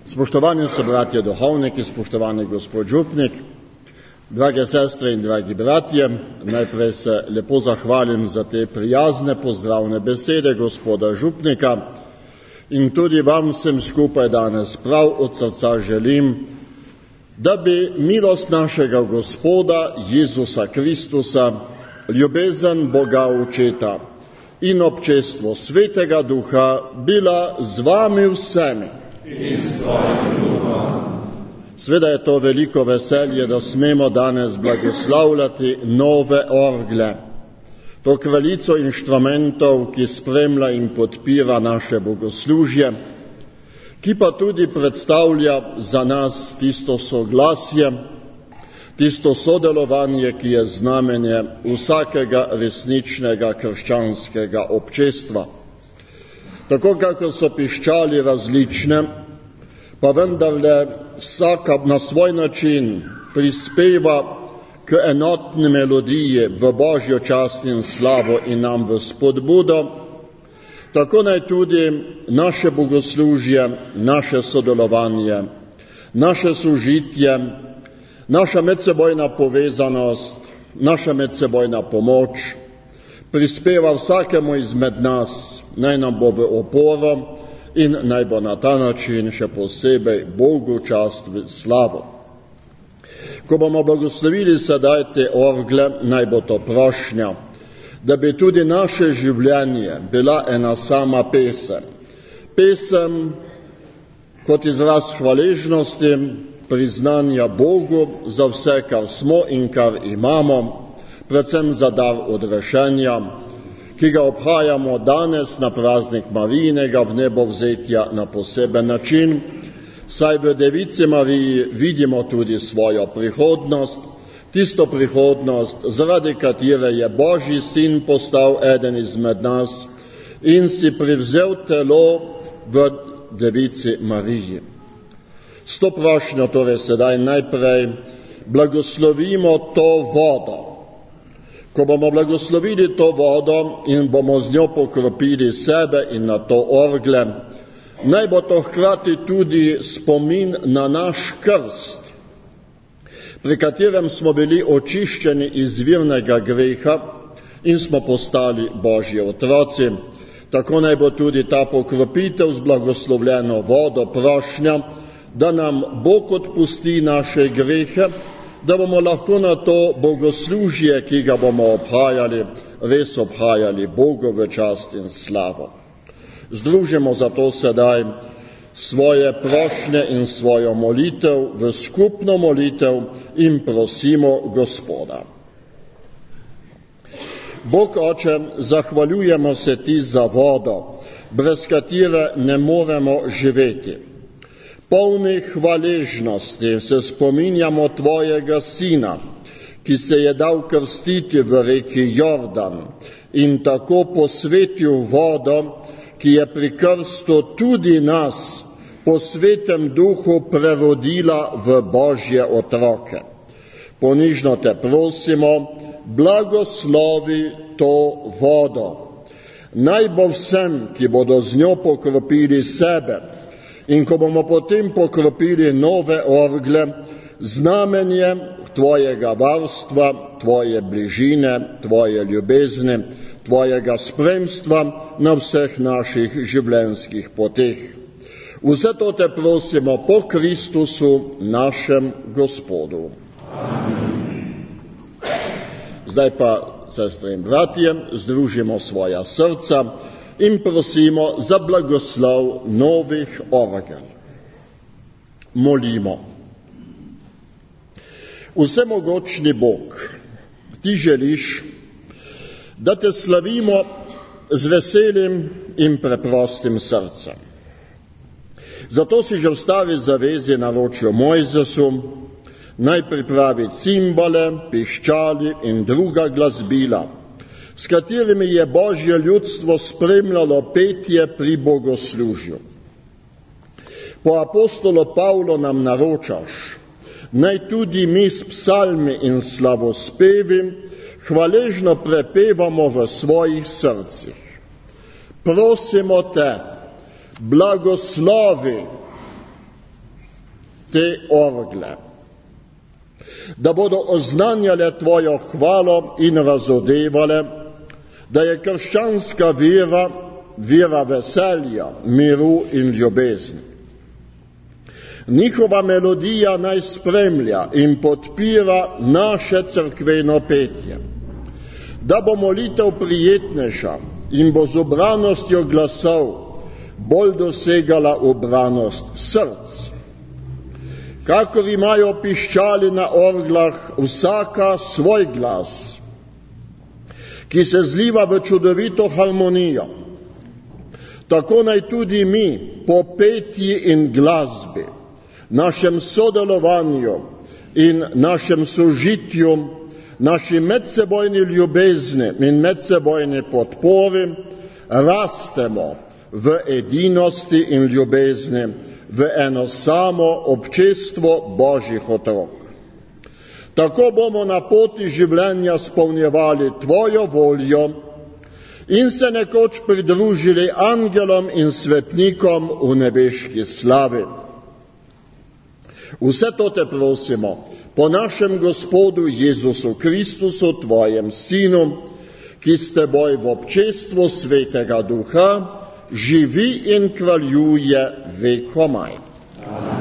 Spoštovani so bratje duhovniki, spoštovani gospod župnik, drage sestre in dragi bratje, najprej se lepo zahvalim za te prijazne pozdravne besede gospoda župnika in tudi vam vsem skupaj danes prav od srca želim, da bi milost našega Gospoda Jezusa Kristusa, ljubezen Boga Očeta in občestvo Svetega Duha bila z vami vsemi. In s tvojim duhom. Sveda je to veliko veselje, da smemo danes blagoslavljati nove orgle, to kraljico inštrumentov, ki spremlja in podpira naše bogoslužje, ki pa tudi predstavlja za nas tisto soglasje, tisto sodelovanje, ki je znamenje vsakega resničnega krščanskega občestva. Tako kako so piščali različne, pa vendarle vsaka na svoj način prispeva k enotni melodiji v Božjo čast in slavo in nam v spodbudo, tako naj tudi naše bogoslužje, naše sodelovanje, naše sožitje, naša medsebojna povezanost, naša medsebojna pomoč prispeva vsakemu izmed nas, naj nam bo v oporo in naj bo na ta način še posebej Bogu čast v slavo. Ko bomo blagoslovili sedaj te orgle, naj bo to prošnja, da bi tudi naše življenje bila ena sama pesem. Pesem kot izraz hvaležnosti, priznanja Bogu za vse, kar smo in kar imamo, predvsem za dar odrešenja, ki ga obhajamo danes na praznik Marijinega vnebovzetja na poseben način, saj v Devici Mariji vidimo tudi svojo prihodnost, tisto prihodnost, zaradi katere je Božji sin postal eden izmed nas in si privzel telo v Devici Mariji. S to prošnjo torej sedaj najprej blagoslovimo to vodo. Ko bomo blagoslovili to vodo in bomo z njo pokropili sebe in na to orgle, naj bo to hkrati tudi spomin na naš krst, pri katerem smo bili očiščeni iz virnega greha in smo postali Božji otroci. Tako naj bo tudi ta pokropitev z blagoslovljeno vodo prošnja, da nam Bog odpusti naše grehe, da bomo lahko na to bogoslužje, ki ga bomo obhajali, res obhajali Bogu v čast in slavo. Združimo zato sedaj svoje prošnje in svojo molitev v skupno molitev in prosimo Gospoda. Bog Oče, zahvaljujemo se Ti za vodo, brez katere ne moremo živeti. Polni hvaležnosti se spominjamo Tvojega Sina, ki se je dal krstiti v reki Jordan in tako posvetil vodo, ki je pri krstu tudi nas po Svetem Duhu prerodila v Božje otroke. Ponižno Te prosimo, blagoslovi to vodo. Naj bo vsem, ki bodo z njo pokropili sebe, in ko bomo potem pokropili nove orgle, znamenje Tvojega varstva, Tvoje bližine, Tvoje ljubezni, Tvojega spremstva na vseh naših življenjskih poteh. Vse to Te prosimo po Kristusu, našem Gospodu. Amen. Zdaj pa, sestre in bratje, združimo svoja srca in prosimo za blagoslov novih orgel. Molimo. Vsemogočni Bog, Ti želiš, da Te slavimo z veselim in preprostim srcem. Zato si že v stari zavezi naročil Mojzesu, naj pripravi cimbale, piščali in druga glasbila, s katerimi je Božje ljudstvo spremljalo petje pri bogoslužju. Po apostolu Pavlu nam naročaš, naj tudi mi s psalmi in slavospevi hvaležno prepevamo v svojih srcih. Prosimo Te, blagoslovi te orgle, da bodo oznanjale tvojo hvalo in razodevale, da je krščanska vera, vera veselja, miru in ljubezni. Njihova melodija naj spremlja in podpira naše cerkveno petje, da bo molitev prijetnejša in bo z ubranostjo glasov bolj dosegala ubranost src. Kakor imajo piščali na orglah vsaka svoj glas, ki se zliva v čudovito harmonijo, tako naj tudi mi po petji in glasbi, našem sodelovanju in našem sožitju, naši medsebojni ljubezni in medsebojni podpori rastemo v edinosti in ljubezni, v eno samo občestvo Božjih otrok. Tako bomo na poti življenja spolnjevali tvojo voljo in se nekoč pridružili angelom in svetnikom v nebeški slavi. Vse to te prosimo po našem Gospodu Jezusu Kristusu, tvojem Sinu, ki s teboj v občestvu Svetega Duha živi in kraljuje vekomaj. Amen.